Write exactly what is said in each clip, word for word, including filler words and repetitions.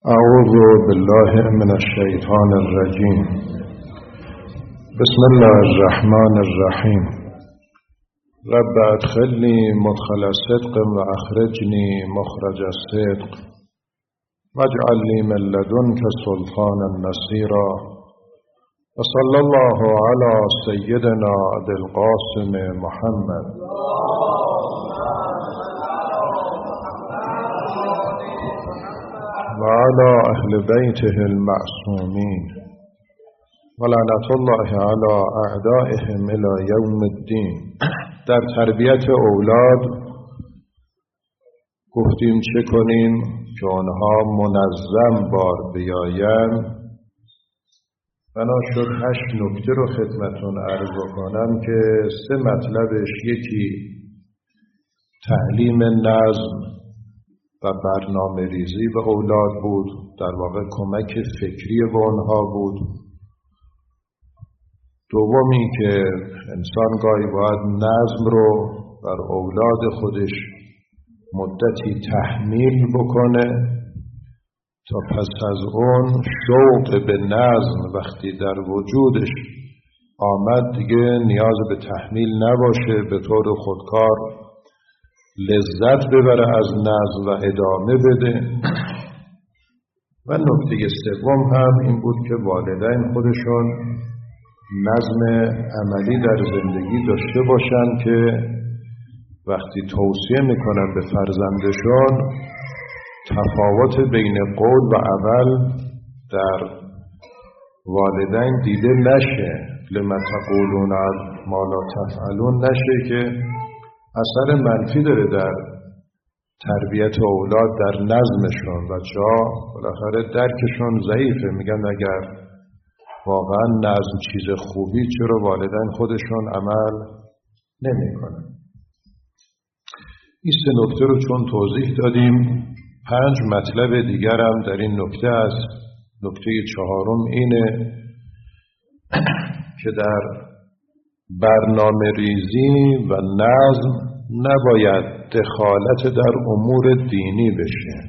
اعوذ بالله من الشیطان الرجیم. بسم الله الرحمن الرحیم. رب ادخلنی مدخل صدق و اخرجنی مخرج الصدق واجعل لی من لدنک سلطانا نصیرا. و صلی الله علی سیدنا ابی القاسم محمد و علی اهل بیته المعصومین و لعنت الله علی اعدائهم الی یوم الدین. در تربیت اولاد گفتیم چه کنیم که آنها منظم بار بیایند. بنا شد هشت نکته رو خدمتون عرض کنم که سه مطلبش، یکی تعلیم نظم و برنامه ریزی به اولاد بود، در واقع کمک فکری به آنها بود. دومی که انسان گاهی باید نظم رو بر اولاد خودش مدتی تحمیل بکنه تا پس از اون شوق به نظم وقتی در وجودش آمد دیگه نیاز به تحمیل نباشه، به طور خودکار لذت ببره از نظم و ادامه بده. و نکته سوم هم این بود که والدین خودشون نظم عملی در زندگی داشته باشن که وقتی توصیه میکنن به فرزندشون تفاوت بین قول و عمل در والدین دیده نشه، لما تقولون ما لا تفعلون نشه که اثر منفی داره در تربیت اولاد در نظمشون. بچه‌ها بالاخره درکشون ضعیفه، میگن اگر واقعا نظم چیز خوبی چرا والدین خودشون عمل نمی‌کنن. این سه نکته رو چون توضیح دادیم، پنج مطلب دیگر هم در این نکته است. نکته چهارم اینه که در برنامه ریزی و نظم نباید دخالت در امور دینی بشه.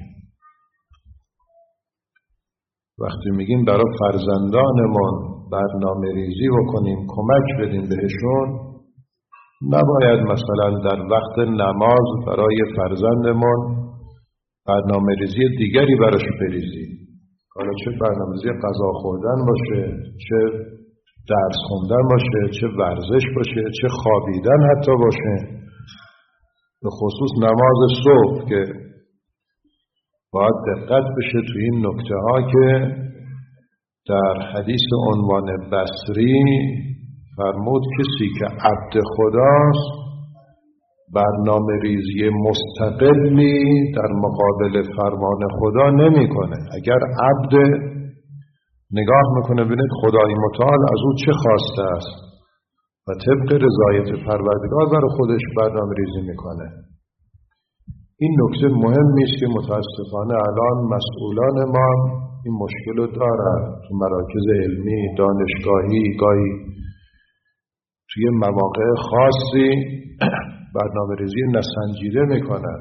وقتی میگیم برای فرزندانمون برنامه ریزی بکنیم، کمک بدیم بهشون، نباید مثلا در وقت نماز برای فرزندمون برنامه ریزی دیگری براش بریزیم. حالا چه برنامه ریزی غذا خوردن باشه، چه درس خوندن باشه، چه ورزش باشه، چه خوابیدن حتی باشه. به خصوص نماز صبح که باید دقت بشه تو این نکته ها که در حدیث عنوان بصری فرمود کسی که عبد خداست برنامه ریزی مستقلی در مقابل فرمان خدا نمی کنه. اگر عبد نگاه میکنه ببینید خدای متعال از او چه خواسته است و طبق رضایت پروردگار برای خودش برنامه ریزی میکنه. این نکته مهمی است که متاسفانه الان مسئولان ما این مشکل رو دارن. تو مراکز علمی، دانشگاهی، گاهی توی مواقع خاصی برنامه ریزی نسنجیده میکنن.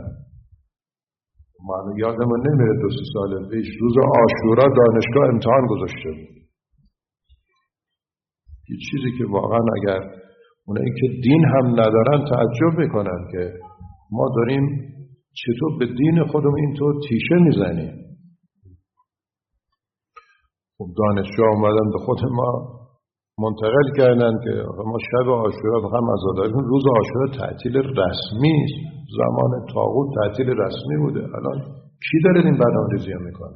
من یادمون نمیره دو سه سال پیش روز عاشورا دانشگاه امتحان گذاشته بود. یه چیزی که واقعا اگر اونایی که دین هم ندارن تعجب میکنن که ما داریم چطور به دین خودمون اینطور تیشه میزنیم. خب دانشجو اومدن به خود ما منتقل کردن که ما شب عاشورا هم عزاداری، روز عاشورا تعطیل رسمی است. زمان طاغوت تعطیل رسمی بوده. الان کی داره این برنامه‌ریزی میکنه؟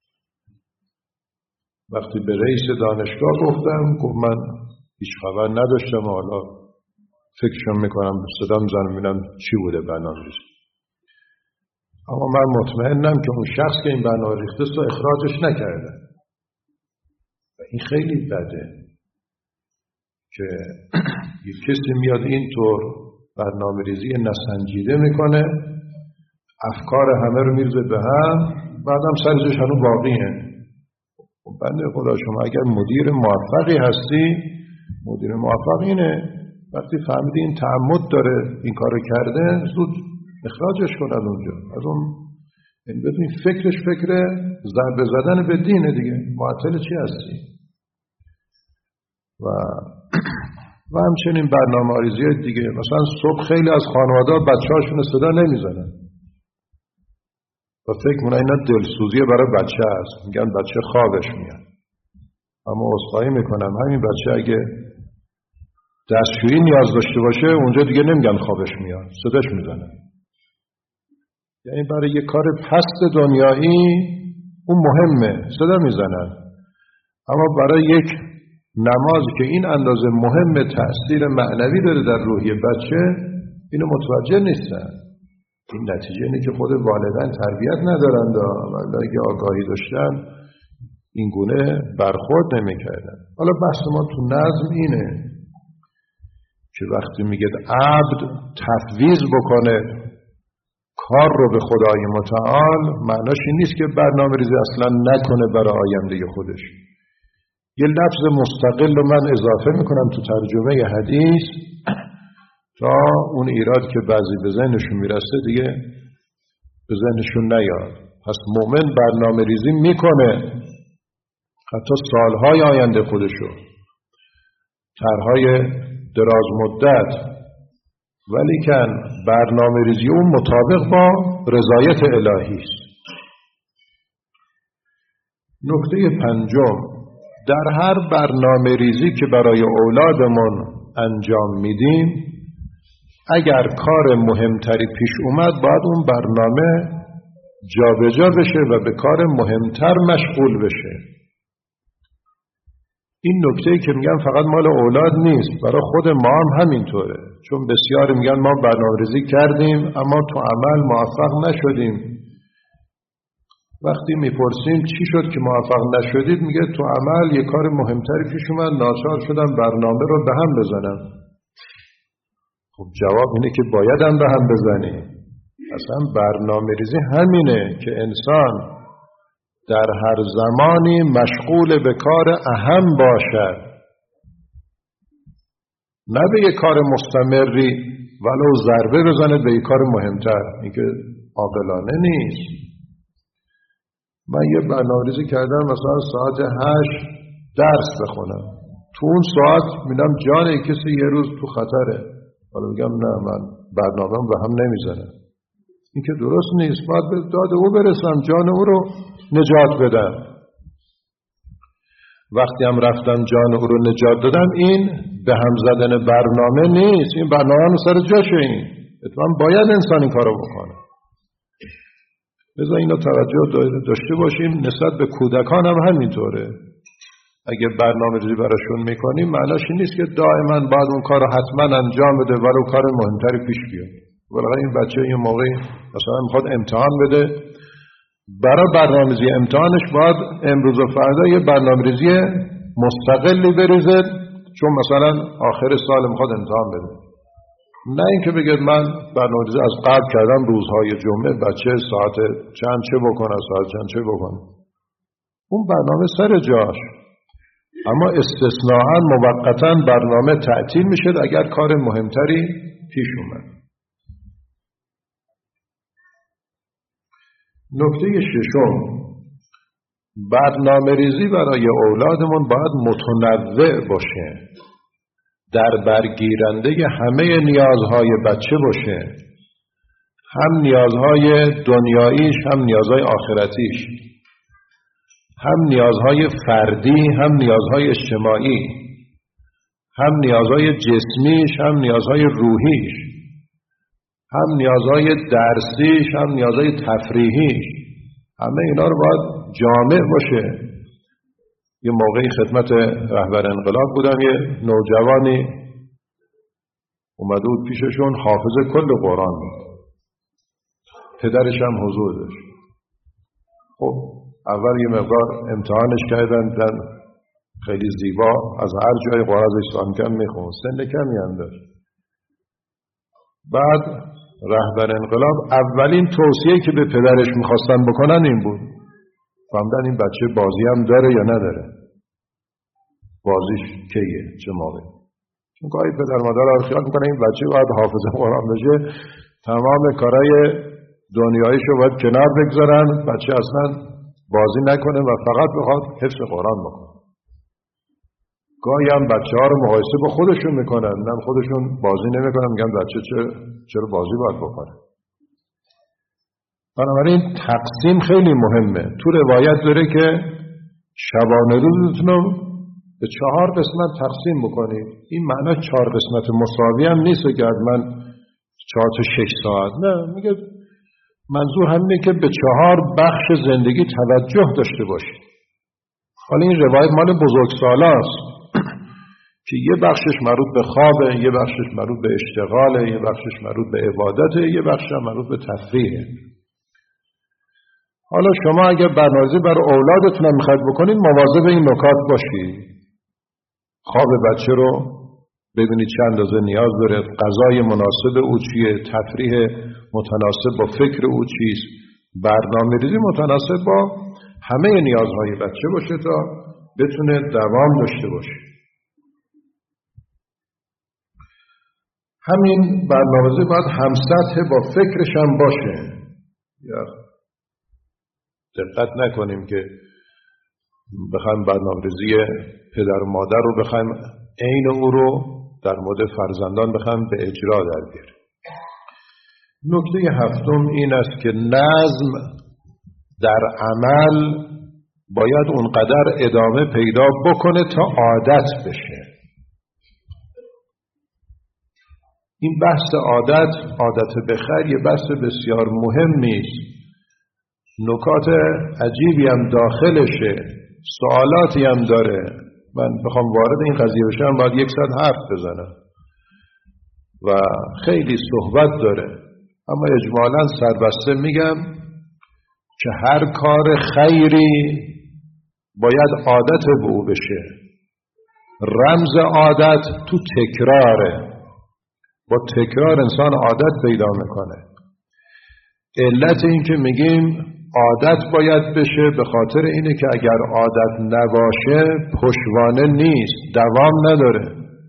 وقتی به رئیس دانشگاه گفتم، گفت من هیچ خبر نداشتم، حالا فکرشم میکنم صدام زنم ببینم چی بوده برنامه‌ریزی. اما من مطمئنم که اون شخص که این برنامه ریخته است اخراجش نکرده. و این خیلی بده که یک کسی میاد اینطور برنامه ریزی نسنجیده میکنه، افکار همه رو میرزه به هم، بعدم سرش هنو باقیه. بنده خدا شما اگر مدیر موفقی هستی، مدیر موفق اینه وقتی فهمیدی این تعمد داره این کارو کرده، زود اخراجش کنن اونجا، از اون این بدون فکرش فکر ضربه زدن به دینه دیگه. معطل چی هستی؟ و و همچنین برنامه آریزی دیگه. مثلا صبح خیلی از خانواده بچه هاشون صدا نمیزنن و فکر مونه اینا دلسوزی برای بچه هست، میگن بچه خوابش میاد. اما عذرخواهی میکنم همین بچه اگه دستشویی نیاز داشته باشه اونجا دیگه نمیگن خوابش میاد، صداش میزنن. یعنی برای یک کار پست دنیایی اون مهمه، صدا میزنن. اما برای یک نماز که این اندازه مهم تأثیر معنوی داره در روحی بچه، اینو متوجه نیستن. این نتیجه اینه که خود والدین تربیت ندارند و اگه آگاهی داشتن این گونه برخورد نمی‌کردن. حالا بحث ما تو نظم اینه که وقتی میگه عبد تفویض بکنه کار رو به خدای متعال، معناش این نیست که برنامه ریزی اصلا نکنه برای آینده خودش. یه لفظ مستقل رو من اضافه میکنم تو ترجمه حدیث تا اون ایراد که بعضی به ذهنشون میرسه دیگه به ذهنشون نیاد. پس مؤمن برنامه ریزی میکنه حتی سالهای آینده خودشو، طرحهای دراز مدت، ولیکن برنامه ریزی اون مطابق با رضایت الهی است. نکته پنجم، در هر برنامه ریزی که برای اولادمون انجام میدیم، اگر کار مهمتری پیش اومد باید اون برنامه جابجا بشه و به کار مهمتر مشغول بشه. این نکته‌ای که میگن فقط مال اولاد نیست، برای خود ما هم همینطوره. چون بسیاری میگن ما برنامه‌ریزی کردیم اما تو عمل موفق نشدیم. وقتی میپرسیم چی شد که موفق نشدید، میگه تو عمل یه کار مهمتری پیش اومد، ناچار شدم برنامه رو به هم بزنم. خب جواب اینه که باید هم به هم بزنی. اصلا برنامه ریزی همینه که انسان در هر زمانی مشغول به کار اهم باشد، نه به یک کار مستمری ولو ضربه بزنه به یک کار مهمتر. این که عاقلانه نیست. من یه برنامه‌ریزی کردم مثلا ساعت هشت درس بخونم، تو اون ساعت میدم جان کسی یه روز تو خطره، حالا میگم نه من برنامه‌ام به هم نمیزنه. این که درست نیست. باید به داد او برسم، جان او رو نجات بدم. وقتی هم رفتم جان او رو نجات دادم، این به هم زدن برنامه نیست، این برنامه هم سر جاشه. این اتفاقا باید انسان این کارو بکنه. لذا اینو توجه داشته باشیم. نسبت به کودکان هم همینطوره. اگه برنامه ریزی براشون میکنیم، معناش این نیست که دائما بعد اون کار رو حتما انجام بده ولو کار مهمتری پیش بیاد. ولی این بچه یه موقعی مثلا میخواد امتحان بده، برای برنامه‌ریزی امتحانش باید امروز و فردا یه برنامه‌ریزی مستقلی بریزه، چون مثلا آخر سال میخواد امتحان بده. نه اینکه بگید من برنامه‌ریزی از قبل کردم روزهای جمعه بچه ساعت چند چه بکنه، ساعت چند چه بکنه. اون برنامه سر جاش، اما استثناءً موقتاً برنامه تعطیل میشه اگر کار مهمتری پیش اومد. نکته ششم، برنامه ریزی برای اولادمون باید متنوع باشه، در برگیرنده همه نیازهای بچه باشه، هم نیازهای دنیاییش هم نیازهای آخرتیش، هم نیازهای فردی هم نیازهای اجتماعی، هم نیازهای جسمیش هم نیازهای روحیش، هم نیازهای درسیش هم نیازهای تفریحیش. همه اینا رو باید جامع باشه. یه موقعی خدمت رهبر انقلاب بودم، یه نوجوانی اومده بود پیششون، حافظ کل قرآن بود، پدرش هم حضور داشت. خب اول یه مقدار امتحانش کردن، دیدن خیلی زیبا از هر جای قرآن از اسلام کم میخوند، سن کمی هم داشت. بعد رهبر انقلاب اولین توصیه‌ای که به پدرش میخواستن بکنن این بود، فهمدن این بچه بازی هم داره یا نداره، بازیش کیه، چه موقع. چون گاهی پدر مادر ها خیال میکنه این بچه باید حافظ قرآن بشه، تمام کارهای دنیایشو باید کنار بگذارن، بچه اصلا بازی نکنه و فقط بخواد حفظ قرآن بکنه. گاهی هم بچه ها رو مقایسه با خودشون میکنن، نه خودشون بازی نمیکنن، میگن بچه چرا بازی باید بکنه. بنابراین تقسیم خیلی مهمه. تو روایت داره که شبانه روزتون رو به چهار قسمت تقسیم بکنید. این معنی چهار قسمت مساوی هم نیست که من چهار تا شش ساعت، نه، میگه منظور همینه که به چهار بخش زندگی توجه داشته باشید. حالا این روایت مال بزرگسالاست که یه بخشش مربوط به خوابه، یه بخشش مربوط به اشتغاله، یه بخشش مربوط به عبادته، یه بخشش مربوط به تفریحه. حالا شما اگر برنامه‌ریزی برای اولادتون هم میخواید بکنید، مواظب این نکات باشید. خواب بچه رو ببینید چند اندازه نیاز داره، غذای مناسب او چیه، تفریح متناسب با فکر او چیست، برنامه‌ریزی متناسب با همه نیازهای بچه باشه تا بتونه دوام داشته باشه. همین برنامه‌ریزی باید همسطح با فکرش هم باشه. یا دقت نکنیم که بخوایم برنامه‌ریزی پدر و مادر رو بخوایم عین او رو در مورد فرزندان بخوایم به اجرا در بیاریم. نکته هفتم این است که نظم در عمل باید اونقدر ادامه پیدا بکنه تا عادت بشه. این بحث عادت، عادت بخیر، یه بحث بسیار مهمی است. نکات عجیبی هم داخلشه، سوالاتی هم داره. من بخوام وارد این قضیه بشم باید یک ساعت حرف بزنم و خیلی صحبت داره، اما اجمالاً سربسته میگم که هر کار خیری باید عادت به او بشه. رمز عادت تو تکراره، با تکرار انسان عادت پیدا میکنه. علت این که میگیم عادت باید بشه به خاطر اینه که اگر عادت نباشه پشتوانه نیست، دوام نداره.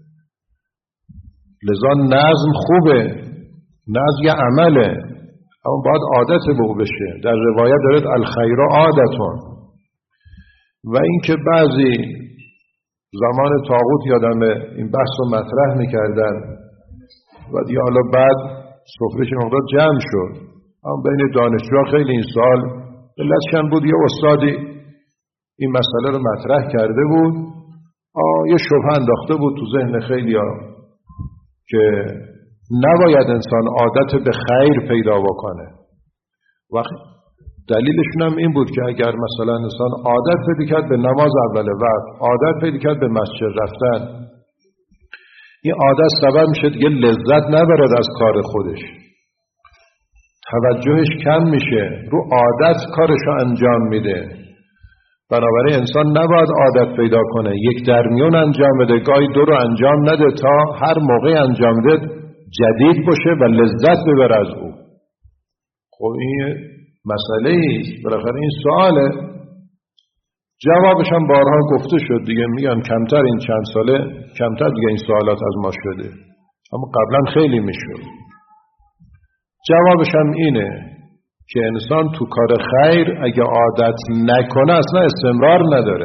لذا نظم خوبه، نظم یه عمله، اما باید عادت به او بشه. در روایت دارد الخیر عادتون. و اینکه بعضی زمان طاغوت یادم این بحث رو مطرح میکردن و دیگه حالا بعد سفره‌ش مقدار جمع شد، اما بین دانشجوها خیلی این سال علتشن بود. یه استادی این مسئله رو مطرح کرده بود، آه یه شبهه انداخته بود تو ذهن خیلی ها که نباید انسان عادت به خیر پیدا بکنه. وقت دلیلشون هم این بود که اگر مثلا انسان عادت پیدا کرد به نماز اول وقت، عادت پیدا کرد به مسجد رفتن، این عادت سبب میشه دیگه لذت نبرد از کار خودش، توجهش کم میشه، رو عادت کارشو انجام میده. بنابراین انسان نباید عادت پیدا کنه، یک درمیون انجام بده، گاهی دو رو انجام نده تا هر موقع انجام ده جدید باشه و لذت ببره از او. خب این مسئله ایست. بالاخره این سواله، جوابش هم بارها گفته شد دیگه. میگن کمتر این چند ساله کمتر دیگه این سوالات از ما شده، اما قبلا خیلی میشد. جوابش هم اینه که انسان تو کار خیر اگه عادت نکنه اصلا استمرار نداره.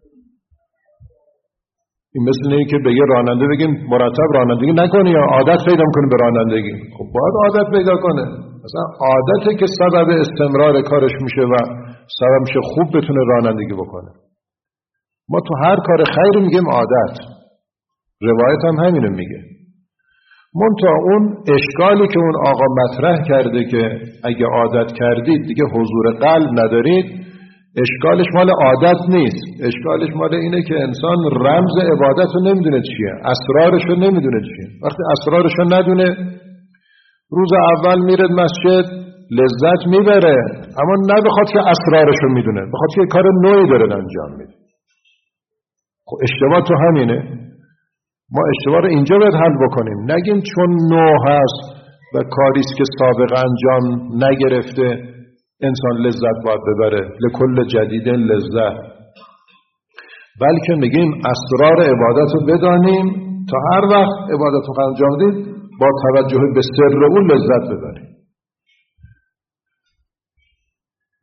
این مثل اینه که به یه راننده بگیم مرتب رانندگی نکنی یا عادت پیدا کنی به رانندگی. خب باید عادت پیدا کنه. مثلا عادته که سبب استمرار کارش میشه و سبب میشه خوب بتونه رانندگی بکنه. ما تو هر کار خیر میگیم عادت. روایت هم همینو میگه. منتها اون اشکالی که اون آقا مطرح کرده که اگه عادت کردید دیگه حضور قلب ندارید، اشکالش مال عادت نیست. اشکالش مال اینه که انسان رمز عبادت رو نمیدونه چیه، اسرارش رو نمیدونه چیه. وقتی اسرارش رو ندونه، روز اول میره مسجد لذت میبره، اما نه بخاطر که اسرارش رو میدونه، بخاطر که کار نوعی داره انجام میده. خب اشتباه تو همینه. ما اشتباه رو اینجا باید حل بکنیم. نگیم چون نو هست و کاریست که سابقه انجام نگرفته انسان لذت باید ببره، لکل جدید لذت. بلکه میگیم اسرار عبادت رو بدانیم تا هر وقت عبادت رو انجام دید با توجه به سر اون لذت ببریم.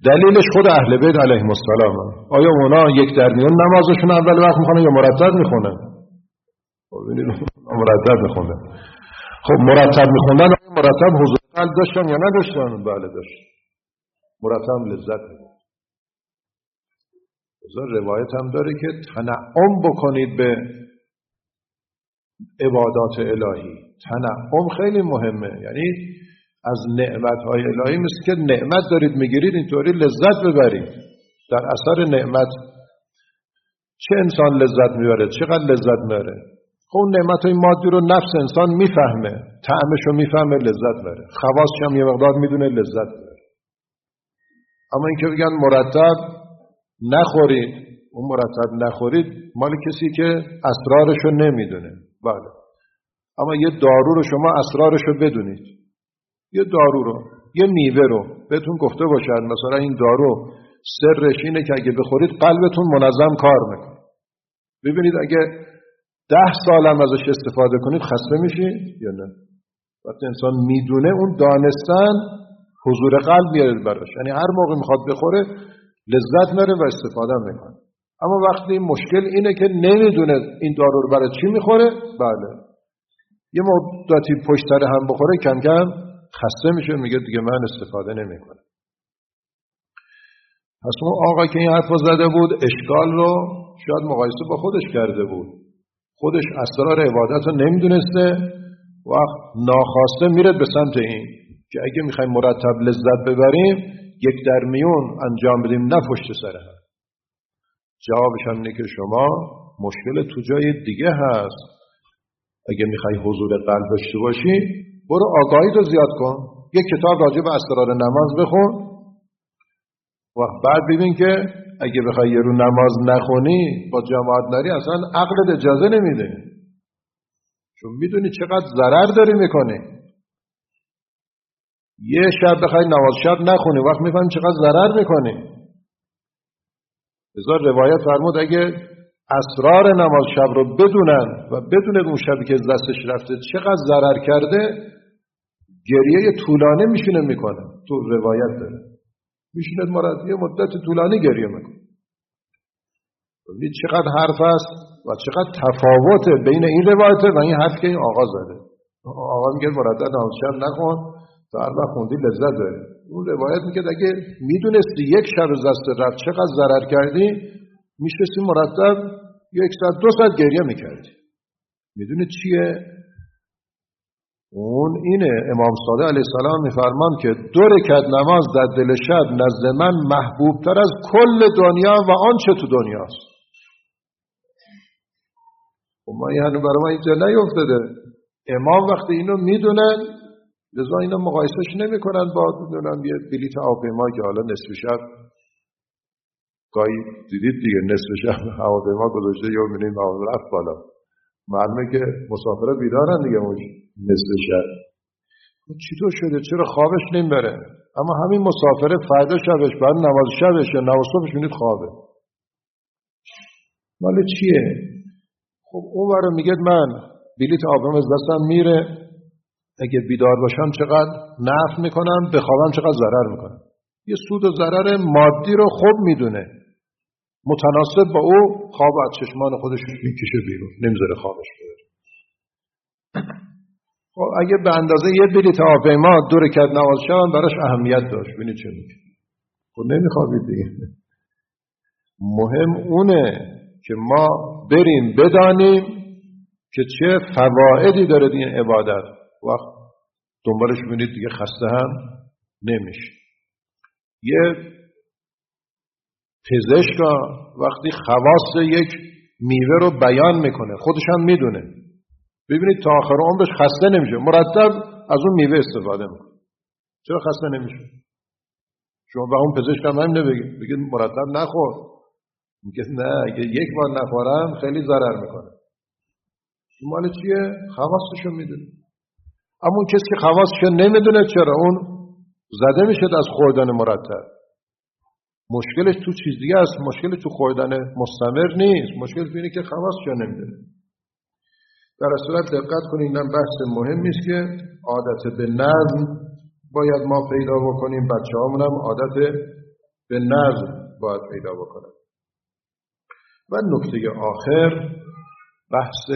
دلیلش خود اهل بیت علیهم السلام. آیا اونا یک در میون نمازشون اول وقت میخونن یا مرتب میخونن؟ ببینید مرتب میخونن. خب مرتب میخوندن، مرتب حضور قلب داشتن یا نداشتن؟ بله داشت. مرتب لذت میبرد. بذار روایت هم داره که تنعم بکنید به عبادات الهی. تنعم خیلی مهمه، یعنی از نعمتهای الهی مثل که نعمت دارید میگیرید اینطوری لذت ببرید. در اثر نعمت چه انسان لذت میبره؟ چقدر لذت میبره؟ خب نعمتهای مادی رو نفس انسان میفهمه، طعمش رو میفهمه، لذت بره. خواصش هم یه مقدار میدونه، لذت بره. اما اینکه بگن مرتب نخورید، اون مرتب نخورید مال کسی که اسرارش رو نمیدونه. بله. اما یه دارو رو شما اسرارش رو بدونید. یه دارو رو، یه میوه رو بهتون گفته باشن مثلا این دارو سرش اینه که اگه بخورید قلبتون منظم کار میکنه. ببینید اگه ده سال هم ازش استفاده کنید خسته میشید یا نه؟ وقتی انسان میدونه اون دانستن حضور قلب میاره براش، یعنی هر موقع میخواد بخوره لذت میاره و استفاده میکنه. اما وقتی مشکل اینه که نمیدونه این دارو رو برای چی میخوره، بله یه مدتی پشت سر هم بخوره کم کم خسته میشه، میگه دیگه من استفاده نمیکنم. پس اون آقا که این حرفو زده بود اشکال رو شاید مقایسه با خودش کرده بود. خودش اسرار عبادت رو نمیدونسته و ناخواسته میره به سمت این که اگه میخوایم مرتب لذت ببریم یک در میون انجام بدیم نه پشت سر هم. جوابش هم اینه که شما مشکل تو جای دیگه هست. اگه میخوای حضور قلب داشته باشی برو آگاهی رو زیاد کن، یک کتاب راجع به اسرار نماز بخون و بعد ببین که اگه بخوای یه رو نماز نخونی با جماعت نری اصلا عقلت اجازه نمیده، چون میدونی چقدر ضرر داری میکنی. یه شب بخوای نماز شب نخونی وقت میفهمی چقدر ضرر میکنی. بذار روایت فرمود اگه اسرار نماز شب رو بدونن و بدونه اون شبی که دستش رفته چقدر ضرر کرده گریه طولانی میشینه میکنه. تو روایت داره میشینه مرد یه مدت طولانی گریه میکنه. ببینید چقدر حرف است و چقدر تفاوته بین این روایت و این حرف که این آقا زده. آقا میگه مردد نماز شب نخون تا هر وقت خوندی لذت داری. اون روایت میگه اگه میدونستی یک شب دست رفت چقدر ضرر کردی میشستی مرتب یک ساعت دو ساعت گریه میکردی. میدونی چیه؟ اون اینه امام صادق علیه السلام میفرمان که دو رکعت نماز در دل شب نزد من محبوب تر از کل دنیا و آنچه تو دنیاست. و ما یعنی برای ما اینجا نیفتاده. امام وقتی اینو میدونن لذا اینو مقایسش نمی کنن با دونم یه بلیت هواپیما که حالا نصف شب گاهی دیدید دیگه نصف شب هواپیما گذاشته یا میبینیم هواپیما رفت بالا، معلومه که مسافرها بیدارن دیگه اون نصف شب. چطور شده؟ چرا خوابش نمیبره؟ اما همین مسافره فردا شبش بعد نماز شبش یا نماز صبحش میبینید خوابه. مال چیه؟ خب اون برای میگه من بلیت هواپیما از دستم میره، اگه بیدار باشم چقدر نفع میکنم، بخوابم چقدر ضرر میکنم. یه سود و ضرر مادی رو خوب میدونه، متناسب با او خواب از چشمان خودش میکشه بیرون، نمیذاره خوابش بره. خب اگه به اندازه یه بلیت هواپیما دو رکعت نماز شب براش اهمیت داشت، ببینید چه میگه. خب نمیخوابید دیگه. مهم اونه که ما بریم بدانیم که چه فوائدی داره این عبادت. وقت دنبالش ببینید دیگه خسته هم نمیشه. یه پزشک وقتی خواص یک میوه رو بیان میکنه خودش هم میدونه، ببینید تا آخر عمرش خسته نمیشه، مرتب از اون میوه استفاده میکنه. چرا خسته نمیشه؟ شما به اون پزشک هم همینه بگید بگید مرتب نخور، میگه نه اگه یک بار نخورم خیلی ضرر میکنه. این مال چیه؟ خواصشو میدونه. اما اون کسی که خواصشو نمیدونه چرا اون زده میشه از خوردن مرتب. مشکلش تو چیز دیگه است، مشکل تو خوردن مستمر نیست، مشکل تو اینه که خواصشو نمیدونه. در صورت دقت کنید، اینم بحث مهمی است که عادت به نظم باید ما پیدا بکنیم، بچه‌هامون هم عادت به نظم باید پیدا بکنه. و نکته آخر بحث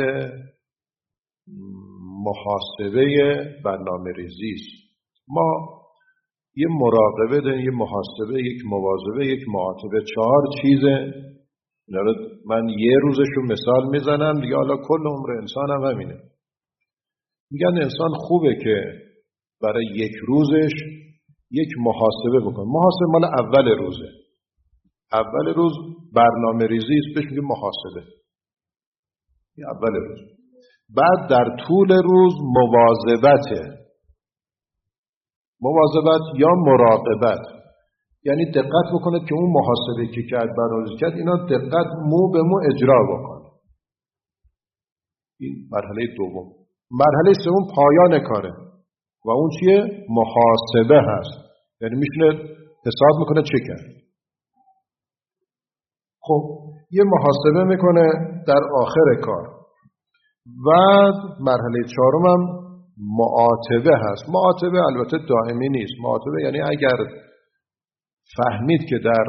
محاسبه برنامه ریزی است. ما یه مراقبه داریم، یه محاسبه، یک مواظبه، یک معاتبه، چهار چیزه. من یه روزشو مثال میزنم دیگه، حالا کل عمر انسان هم همینه. میگن انسان خوبه که برای یک روزش یک محاسبه بکنه. محاسبه مال اول روزه. اول روز برنامه ریزی است، بهش میگه محاسبه. اول روز. بعد در طول روز مواظبته. مواظبت یا مراقبت، یعنی دقت بکنه که اون محاسبه که کرد، برنامه‌ریزی کرد، اینا دقت مو به مو اجرا بکنه. این مرحله دوم. مرحله سوم پایان کاره و اون چیه؟ محاسبه هست. یعنی میشونه حساب میکنه چه کرد. خب یه محاسبه میکنه در آخر کار. و مرحله چهارم هم معاتبه هست. معاتبه البته دائمی نیست. معاتبه یعنی اگر فهمید که در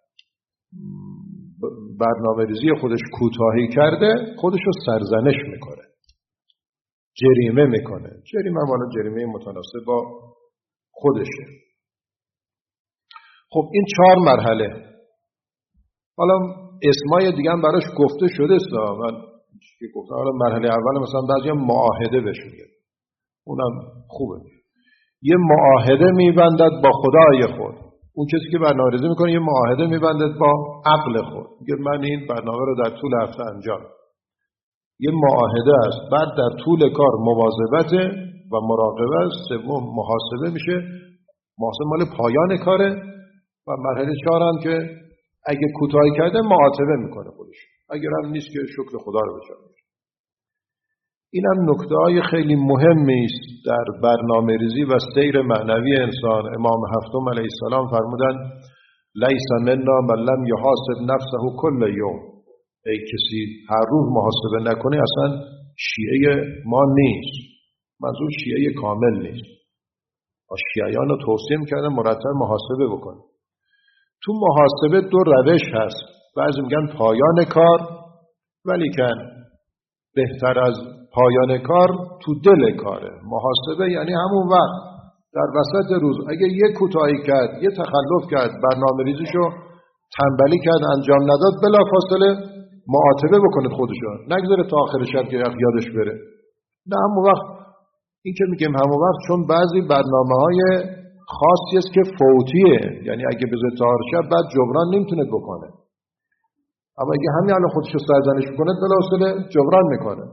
برنامه ریزی خودش کوتاهی کرده، خودش رو سرزنش میکنه، جریمه میکنه. جریمه والا جریمه متناسب با خودشه. خب این چهار مرحله. حالا اسمای دیگه هم براش گفته شده است. من که گفتم حالا مرحله اول مثلا بعضی معاهده بهش میگه، اونم خوبه. یه معاهده میبندد با خدای خود. اون کسی که برنامه‌ریزی میکنه یه معاهده میبندد با عقل خود. میگه من این برنامه رو در طول هفته انجام. یه معاهده است. بعد در طول کار مواظبت و مراقبه است. سوم محاسبه میشه. محاسبه مال پایان کاره. و مرحله چهار هم که اگه کوتاهی کرده معاتبه میکنه خودش. اگر هم نیست که شکر خدا رو بجا. این هم نکته‌های خیلی مهمی است در برنامه ریزی و سیر معنوی انسان. امام هفتم علیه السلام فرمودند لیس منا من لم یحاسب نفسه کل یوم. ای کسی هر روز محاسبه نکنه اصلا شیعه ما نیست. منظور شیعه کامل نیست. شیعیان رو توصیه می‌کردن مرتب محاسبه بکن. تو محاسبه دو روش هست. بعضی میگن پایان کار، ولیکن بهتر از پایان کار تو دل کاره. محاسبه یعنی همون وقت در وسط روز اگه یک کوتاهی کرد، یه تخلف کرد، برنامه ریزیشو تنبلی کرد، انجام نداد، بلافاصله معاتبه بکنه خودشو. نگذاره تا آخر شب که یادش بره. نه همون وقت. این که میگیم همون وقت چون بعضی برنامه‌های خاصی است که فوتیه. یعنی اگه بذاره تا آخر شب بعد جبران نمیتونه بکنه. اما اگه همین الان خودشو سرزنش کنه بلافاصله جبران میکنه.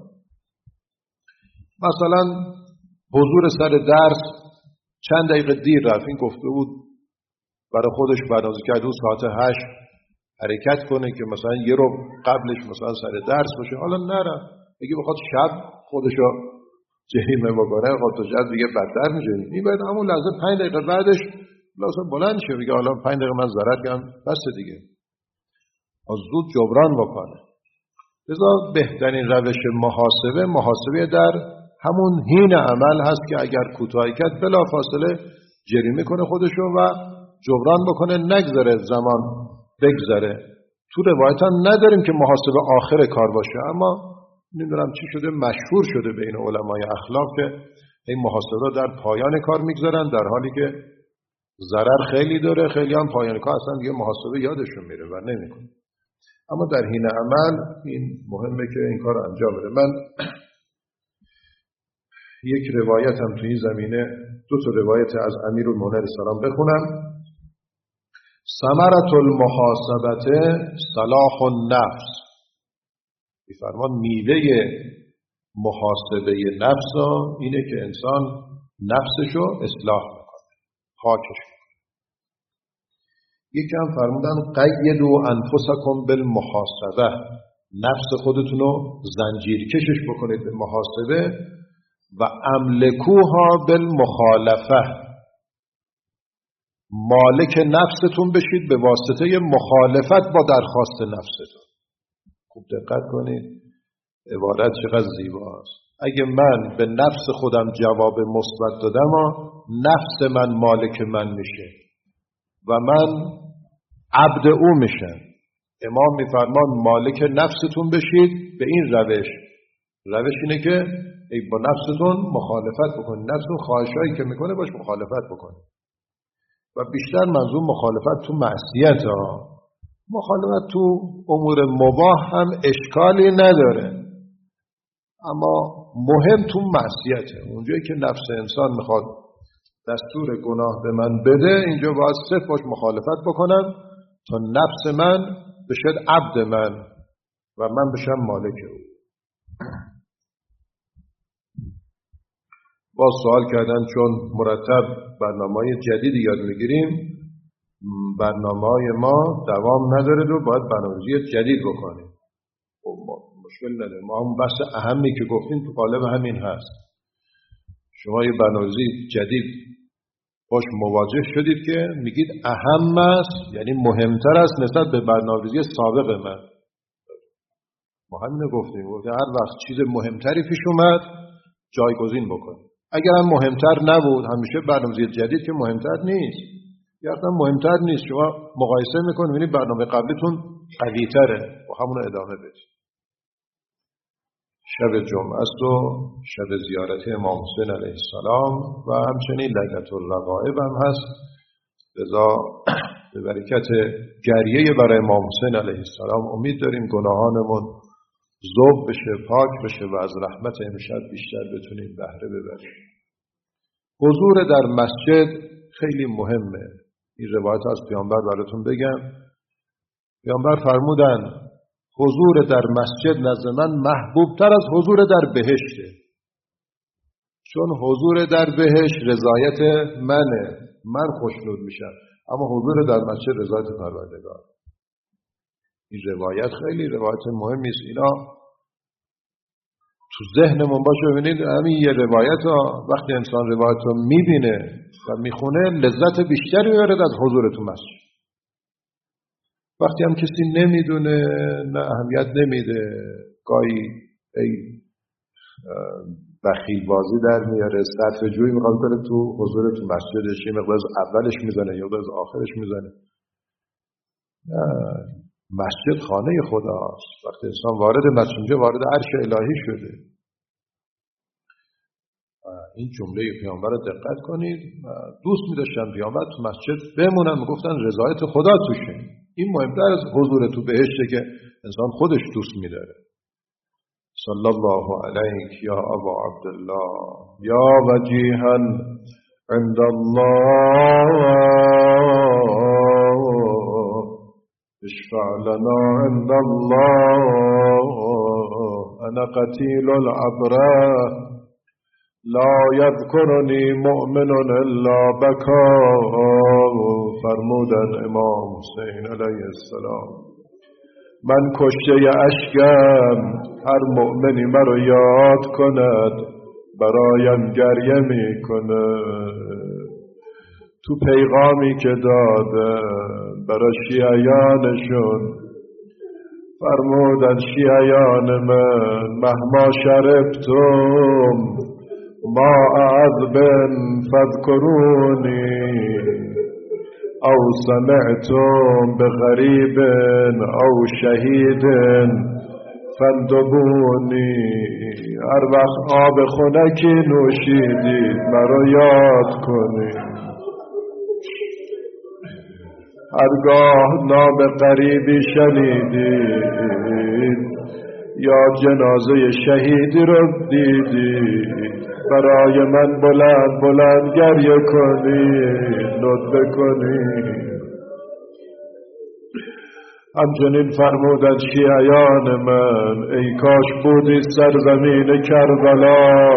مثلا حضور سر درس چند دقیقه دیر رفت. این گفته بود برای خودش برنامه‌ریزی کرده بود ساعت هشت حرکت کنه که مثلا یه رو قبلش مثلا سر درس باشه. حالا نره. اگه بخواد شب خودشو جریمه بکنه، خود تو شب دیگه بدتر میشه. این باید همون لحظه پنج دقیقه بعدش لازم بلند شه بگه حالا پنج دقیقه من ضرر کردم، بس دیگه. از زود جبران بکنه. لذا بهترین روش محاسبه محاسبه در همون حین عمل هست که اگر کوتاهی کرد بلافاصله جریمه کنه خودشو و جبران بکنه، نگذره زمان بگذره. تو روایت هم نداریم که محاسبه آخر کار باشه، اما نمیدونم چی شده مشهور شده بین علمای اخلاق که این محاسبه در پایان کار میگذارن، در حالی که ضرر خیلی داره. خیلی هم پایان کار اصلا دیگه محاسبه یادشون میره و نمیکنه. اما در حین عمل این مهمه که این کار انجام بده. من یک روایت هم توی این زمینه، دو تا روایت از امیرالمؤمنین سلام بخونم. ثمرة المحاسبه صلاح النفس. میفرمان میوه محاسبه نفس اینه که انسان نفسشو اصلاح میکنه، پاکش میکنه. یکی هم فرمودن قیدوا انفسکم بالمحاسبه. نفس خودتونو زنجیر کشش بکنید به محاسبه و املکوها بالمخالفه. مالک نفستون بشید به واسطه مخالفت با درخواست نفستون. خوب دقت کنید عبارت چقدر زیباست. اگه من به نفس خودم جواب مثبت دادم، نفس من مالک من میشه و من عبد او میشن. امام میفرمان مالک نفستون بشید به این روش. روش اینه که ای با نفستون مخالفت بکنید، نفستون خواهشایی که میکنه باش مخالفت بکنید. و بیشتر منظور مخالفت تو معصیت ها. مخالفت تو امور مباح هم اشکالی نداره، اما مهم تو معصیته. اونجایی که نفس انسان میخواد دستور گناه به من بده، اینجا باید صرف باش مخالفت بکنم تا نفس من بشد عبد من و من بشم مالک او. با سوال کردن چون مرتب برنامه‌های جدیدی یاد میگیریم، برنامه‌های ما دوام نداره و باید برنامه‌ریزی جدید بکنیم. خب مشکل نداره، ما هم بحث اهمی که گفتیم تو قالب همین هست. شما یه برنامه‌ریزی جدید باش مواجه شدید که میگید اهم است، یعنی مهمتر است نسبت به برنامه‌ریزی سابق من. ما همین گفتیم، گفتیم هر وقت چیز مهمتری پیش اومد جایگزین بکنید. اگر هم مهمتر نبود، همیشه برنامه‌ریزی جدید که مهمتر نیست، یا اصلا مهمتر نیست، شما مقایسه میکنید میبینید برنامه قبلیتون قوی‌تره و همون ادامه بدید. شب جمعه است و شب زیارت امام حسین علیه السلام و همچنین لیلة الرغائب هم هست. لذا به برکت گریه برای امام حسین علیه السلام امید داریم گناهانمون ذوب بشه، پاک بشه و از رحمت امشب بیشتر بتونیم بهره ببریم. حضور در مسجد خیلی مهمه. این روایت از پیامبر براتون بگم. پیامبر فرمودن حضور در مسجد نزد من محبوبتر از حضور در بهشته، چون حضور در بهشت رضایت منه، من خوشنود میشم، اما حضور در مسجد رضایت پروردگار. این روایت خیلی روایت مهمی است. اینا تو ذهنمون باشه. ببینید همین یه روایت ها وقتی انسان روایت رو میبینه و میخونه لذت بیشتری میبرد از حضور تو مسجد. وقتی هم کسی نمیدونه نه اهمیت نمیده، گاهی ای بخیل بازی در میاره، صرف جویی میخواد کنه تو حضور تو مسجدش، یه مقدار از اولش میزنه یا از آخرش میزنه. نه، مسجد خانه خداست. وقتی انسان وارد مسجد وارد عرش الهی شده. این جمله پیامبر رو دقت کنید. دوست می‌داشتن پیامبر تو مسجد بمونن، میگفتن رضایت خدا توشه. این مهمتر از حضور تو بهشته که انسان خودش دوست می‌داره. صلی الله علیک یا ابا عبدالله یا وجیها عند الله اشفع لنا عند الله انا قتیل العبره لا یذکرنی مؤمن الا بکا. فرمودن امام حسین علیه السلام من کشته اشکم، هر مؤمنی مرا یاد کند برایم گریه می کند. تو پیغامی که داده برای شیعیانشون فرمودن شیعیان من مهما شربتم ما عذب فاذکرونی او سمعتم بغریب او شهید فندبونی. هر وقت آب خنکی نوشیدید مرا یاد کنید، هرگاه نام غریبی شنیدید یا جنازه شهیدی رو دیدید برای من بلند بلند گریه کنید، لطف کنید. همچنین فرمودند شیعیان من ای کاش بودی سرزمین کربلا،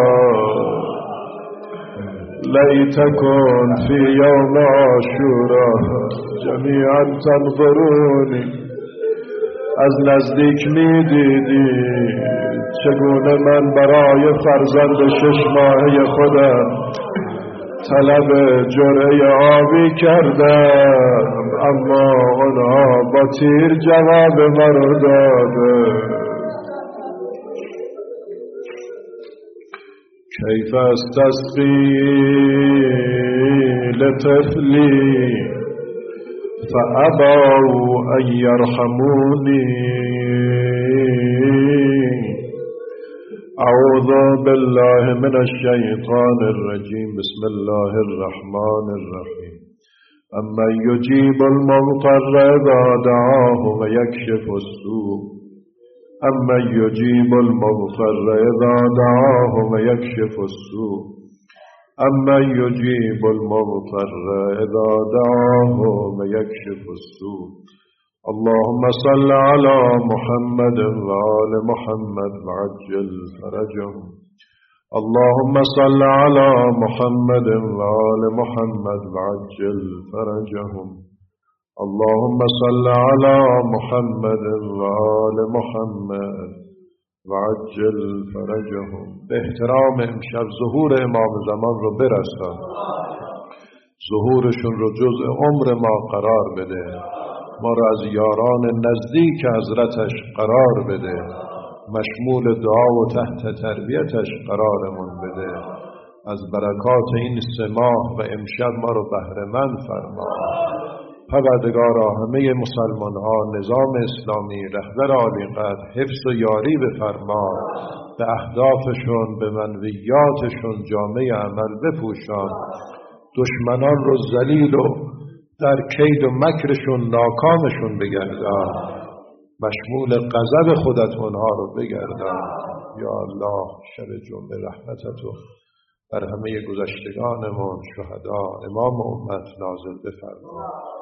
لیتکن فی یوم عاشورا جمیعا تنظرونی. از نزدیک می دیدی چگونه من برای فرزند شش ماهه خودم طلب جرعه آبی کردم، اما آنها با تیر جواب مرا داده. کیف استسقی لطفلی فأبوا أن يرحموني. أعوذ بالله من الشيطان الرجيم. بسم الله الرحمن الرحيم. أمن يجيب المضطر إذا دعاه ويكشف السوء أمن يجيب المضطر إذا دعاه ويكشف السوء أمن يجيب المضطر إذا دعاه ويكشف السوء. اللهم صل على محمد وآل محمد وعجل فرجهم. اللهم صل على محمد وآل محمد وعجل فرجهم. اللهم صل على محمد وآل محمد وعجل فرجهم. به احترام امشب ظهور امام زمان رو برسان، ظهورشون رو جزء عمر ما قرار بده، ما رو از یاران نزدیک حضرتش قرار بده، مشمول دعا و تحت تربیتش قرارمون بده. از برکات این سه ماه و امشب ما رو بهره‌مند فرما. پروردگارا همه مسلمان ها، نظام اسلامی، رهبر عالی قدر حفظ و یاری بفرما، به اهدافشون، به منویاتشون جامعه عمل بپوشان، دشمنان رو ذلیل و در کید و مکرشون ناکامشون بگردان، مشمول غضب خودت اونها رو بگردان. یا الله شب جمعه رحمتتو بر همه گذشتگانمون، شهدا، امام امت نازل بفرما.